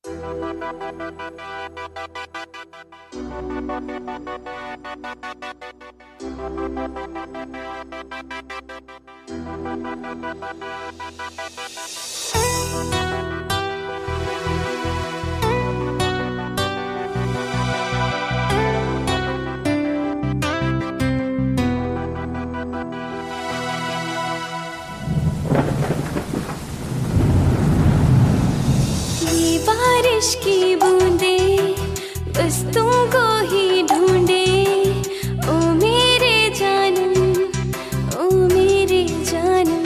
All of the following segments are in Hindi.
बारिश की बूंदें बस तुमको ही ढूंढे, ओ मेरे जानम, ओ मेरे जानम।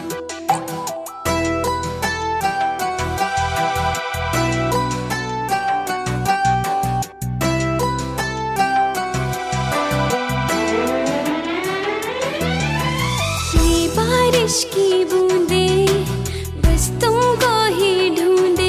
ये बारिश की बूंदें बस तुमको ही ढूंढे,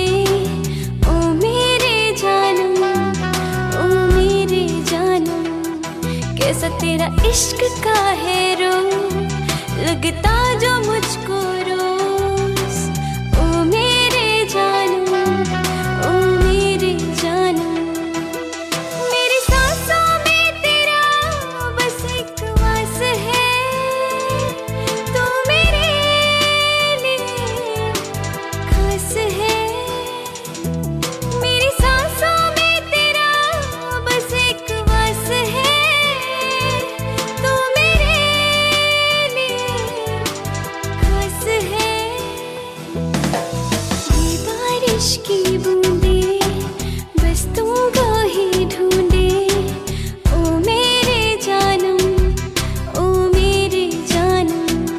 कैसा तेरा इश्क का है रोग लगता जो मुझको रोज, ओ मेरे जानम, ओ मेरे जानम। मेरी सांसों में तेरा बस एक वास है, तू मेरे लिए खास है। मेरी सांसों में तेरा बस एक वास है, की बूंदें बस तुमको ही ढूंढे, ओ मेरे जानम, ओ मेरे जानम।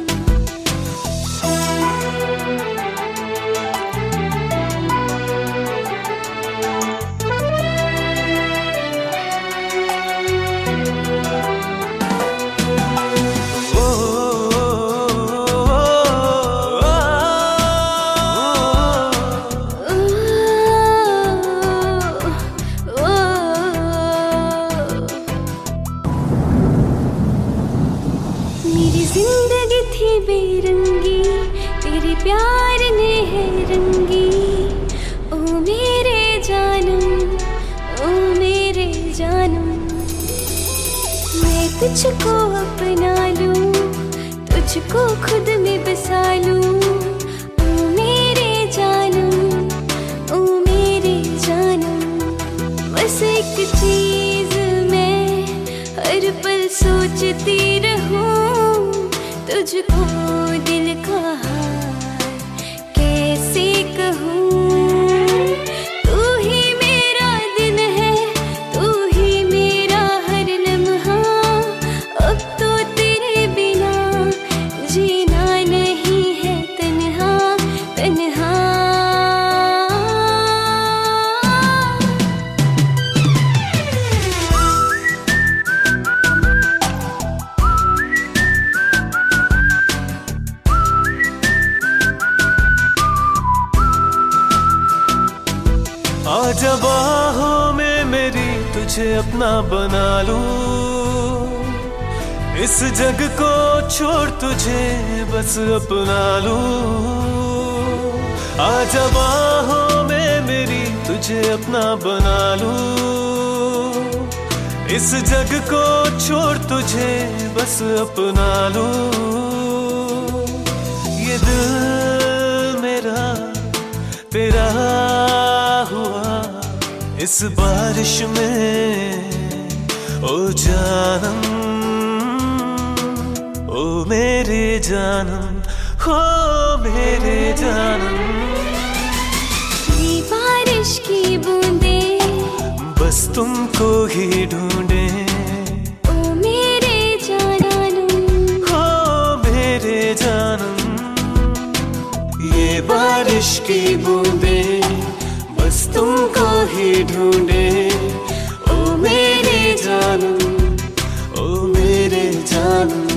मेरी जिंदगी थी बेरंगी, तेरे प्यार ने है रंगी, ओ मेरे जानम, ओ मेरे जानम। मैं तुझको अपना लूं, तुझको खुद में बसा लूं, ओ मेरे जानम, ओ मेरे जानम। बस एक चीज मैं हर पल सोचती रहूं, तुझको दिल का हाल कैसे कहूँ। तू ही मेरा दिन है, तू ही मेरा हर लम्हा, अब तो तेरे बिना जीना नहीं है तन्हा, तन्हा। आजा बाहों में मेरी, तुझे अपना बना लूं, इस जग को छोड़ तुझे बस अपना लूं। आजा बाहों में मेरी, तुझे अपना बना लूं, इस जग को छोड़ तुझे बस अपना लूं। ये दिल मेरा तेरा हुआ इस बारिश में, ओ जानम, ओ मेरे जानम, हो मेरे जानम। ये बारिश की बूंदें बस तुमको ही ढूंढे, ओ मेरे जानम, हो मेरे जानम। ये बारिश की बूंदें बस तुमको ही ढूंढे, ओ मेरे जानम, ओ मेरे जानम।